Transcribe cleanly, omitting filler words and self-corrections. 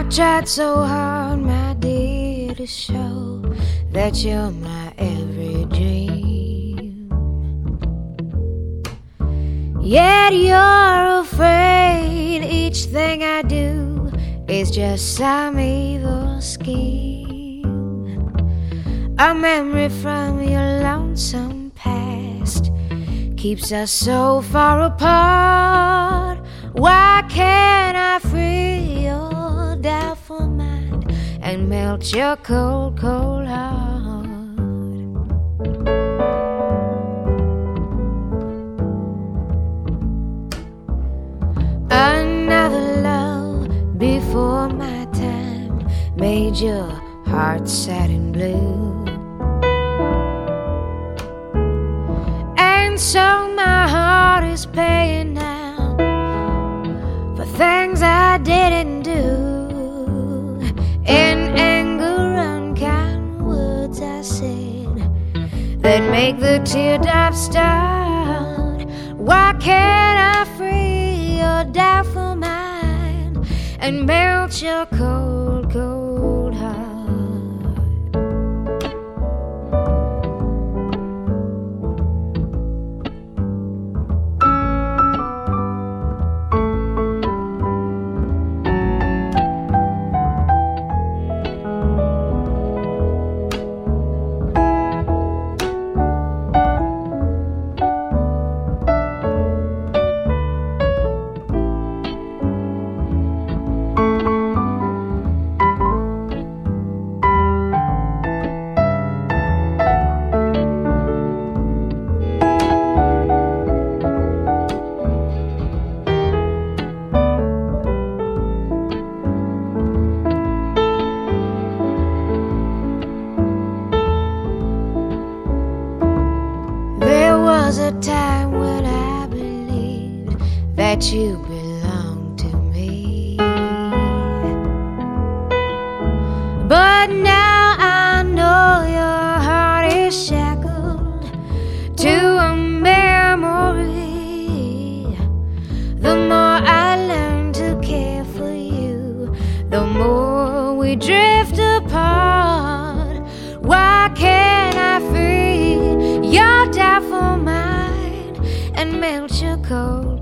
tried so hard, my dear, to show that you're my every dream. Yet you're afraid each thing I do is just some evil scheme. A memory from your lonesome past keeps us so far apart. Why can't I free your doubtful mind and melt your cold, cold heart? Another love before my time made your heart sad and blue, and so my heart is paying now for things I didn't do. In anger, unkind words I said that make the teardrops start. Why can't I free your doubtful mind and melt your cold, cold heart? There was a time when I believed that you belonged to me, but now I know your heart is shackled to a memory. The more I learn to care for you, the more we drift apart. Why can't I free your doubtful mind and melt your cold,